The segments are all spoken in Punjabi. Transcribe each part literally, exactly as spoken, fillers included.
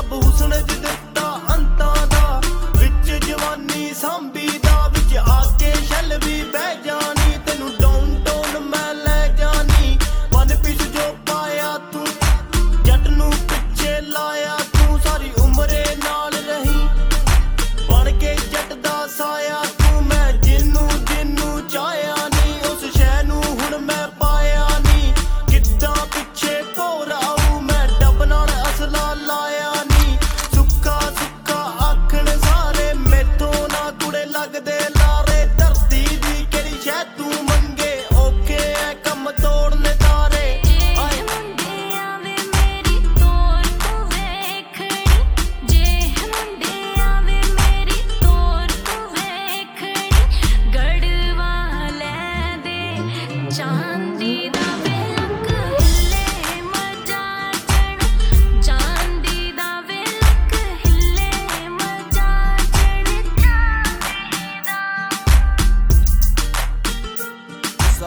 ਰੱਬ ਹੁਸਨ ਚ ਦਿੱਤਾ ਅੰਤਾਂ ਦਾ ਵਿੱਚ ਜਵਾਨੀ ਸਾਂਭੀ ਦਾ ਵਿੱਚ ਆ ਕੇ ਛੱਲ ਵੀ ਬਹਿ ਜਾਣੀ ਤੈਨੂੰ ਡਾਊਨ ਟਾਊਨ ਮੈਂ ਲੈ ਜਾਣੀ ਮਨ ਪਿੱਛ ਜੋ ਪਾਇਆ ਤੂੰ ਜੱਟ ਨੂੰ ਪਿੱਛੇ ਲਾਇਆ ਤੂੰ ਸਾਰੀ ਉਮਰੇ ਨਾਲ ਰਹੀ ਬਣ ਕੇ ਜੱਟ ਦਾ ਸਾਇਆ ਤੂੰ ਮੈਂ ਜਿਹਨੂੰ ਜਿਹਨੂੰ ਚਾਹਿਆ ਨਹੀਂ ਉਸ ਸ਼ੈ ਨੂੰ ਹੁਣ ਮੈਂ ਪਾਇਆ ਨਹੀਂ ਕਿੱਦਾਂ ਪਿੱਛੇ ਭੋਰ ਆਊ ਮੈਂ ਡੱਬ ਨਾਲ ਅਸਲਾ ਲਾਇਆ ਨਹੀਂ ਸੁੱਕਾ ਸੁੱਕਾ ਆਖਣ ਸਾਰੇ ਮੈਥੋਂ ਨਾ ਕੁੜੇ ਲੱਗਦੇ ਲਾਰੇ ਧਰਤੀ ਦੀ ਕਿਹੜੀ ਸ਼ੈ ਤੂੰ ਮੰਗੇ ਔਖੇ ਐ ਕੰਮ ਤੋੜਨੇ ਤਾਰੇ ਚਾਂਦੀ ਦਾ ਵੇ ਲੱਕ ਹਿੱਲੇ ਮਜਾ ਚੜ ਚਾਂਦੀ ਦਾ ਵੇ ਲੱਕ ਹਿੱਲੇ ਮਜਾ ਚੜ ਚਾਂਦੀ ਦਾ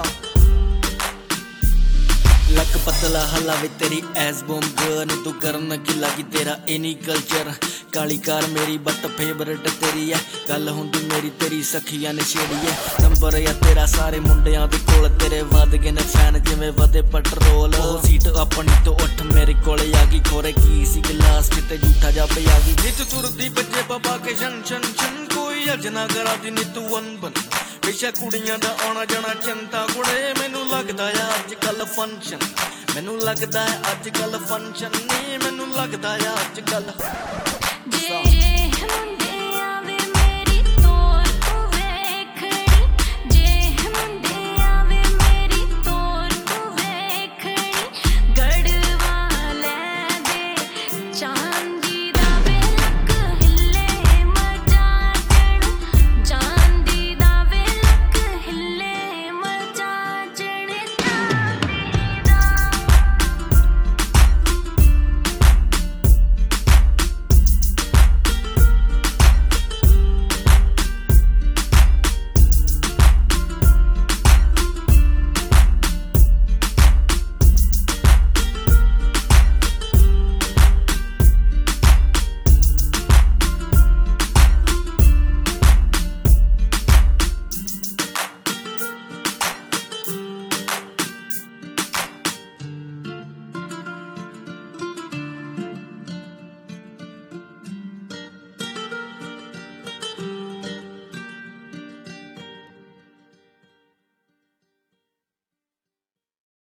ਲੱਕ ਪਤਲਾ ਹਲਾ ਵੇ ਤੇਰੀ ਐਸ ਬੂਮ ਗਨ ਤੂੰ ਕਰਨ ਕੀ ਲੱਗੀ ਤੇਰਾ ਇਨੀ ਕਲਚਰ ਕਾਲੀ ਕਾਰ ਮੇਰੀ ਬੱਟ ਫੇਵਰਟ ਤੇਰੀ ਐ ਗੱਲ ਹੁੰਦੀ ਮੇਰੀ ਤੇਰੀ ਸਖੀਆਂ ਨੇ ਛੇੜੀ ਐ ਨੰਬਰ ਆ ਤੇਰਾ ਸਾਰੇ ਮੁੰਡਿਆਂ ਦੇ ਕੋਲ ਤੇਰੇ ਵੱਧ ਗਏ ਨੇ ਫੈਨ ਜਿਵੇਂ ਵਧੇ ਪੈਟਰੋਲ ਉਹ ਸੀਟ ਆਪਣੀ ਤੋਂ ਉੱਠ ਮੇਰੇ ਕੋਲ ਆ ਗਈ ਖੋਰੇ ਕੀ ਸੀ ਗਲਾਸ ਕਿਤੇ ਝੂਠਾ ਜਾ ਪਿਆ ਗਈ ਨਿਤ ਤੁਰਦੀ ਬੱਜੇ ਬਾਬਾ ਕੇ ਸ਼ਨ ਸ਼ਨ ਸ਼ਨ ਕੋਈ ਅਜ ਨਾ ਕਰਾ ਦੀ ਨੀ ਤੂੰ ਅਨਬਨ ਬੇਸ਼ੱਕ ਕੁੜੀਆਂ ਦਾ ਆਉਣਾ ਜਾਣਾ ਚਿੰਤਾ ਕੁੜੇ ਮੈਨੂੰ ਲੱਗਦਾ ਆ ਅੱਜ ਕੱਲ ਫੰਕਸ਼ਨ ਮੈਨੂੰ ਲੱਗਦਾ ਹੈ ਅੱਜ ਕੱਲ ਫੰਕਸ਼ਨ ਨਹੀਂ ਮੈਨੂੰ ਲੱਗਦਾ ਆ ਅੱਜ ਕੱਲ ਜੇ